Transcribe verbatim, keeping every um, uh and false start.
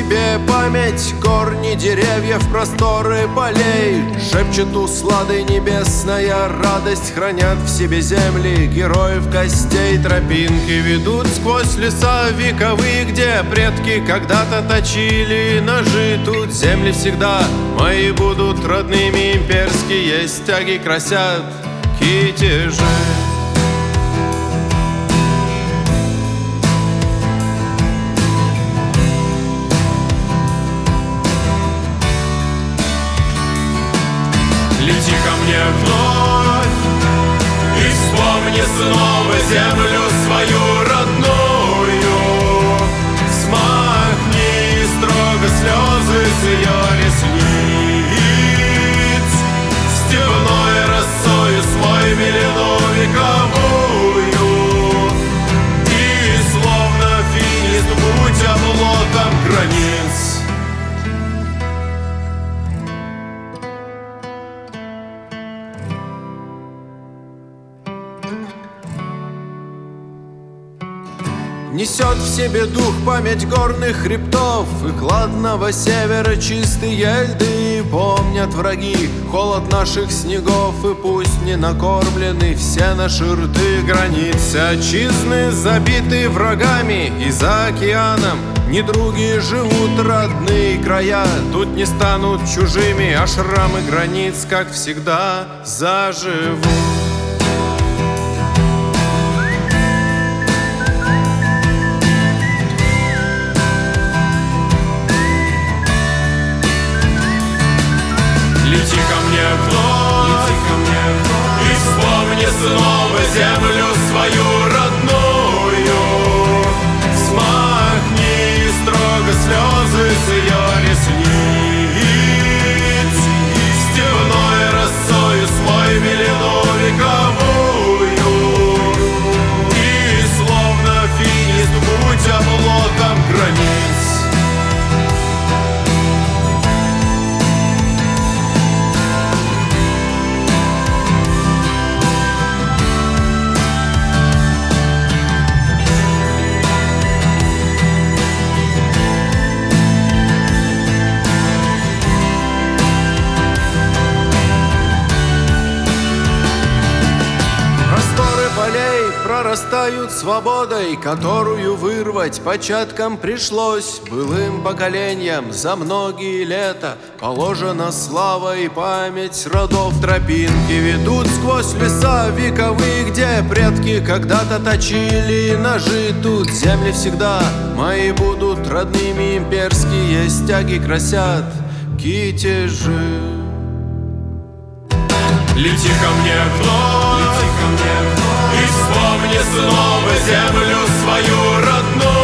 себе память корни деревьев, просторы полей. Шепчет услады небесная радость, хранят в себе земли героев костей. Тропинки ведут сквозь леса вековые, где предки когда-то точили ножи. Тут земли всегда мои будут родными, имперские стяги красят китежи. Лети ко мне вновь и вспомни снова землю свою родную. Смахни строго слезы с ее ресниц, степной росою смой мелену вековую. И словно финист будь оплотом границ. Несет в себе дух память горных хребтов и хладного севера чистые льды. Помнят враги холод наших снегов, и пусть не накормлены все наши рты. Границы отчизны забиты врагами, и за океаном недруги живут родные края. Тут не станут чужими, а шрамы границ, как всегда, заживут. Лети ко мне вновь, лети ко мне вновь, и вспомни снова землю свою родную. Смахни строго слезы с ее ресниц, степной росою смой мелену вековую. И словно финист будь оплотом границ. Прорастают свободой, которую вырвать початкам пришлось. Былым поколениям за многие лета положена слава и память родов. Тропинки ведут сквозь леса вековые, где предки когда-то точили ножи. Тут земли всегда мои будут родными, имперские стяги красят китежи. Лети ко мне вновь, лети ко мне вновь, и вспомни снова землю свою родную.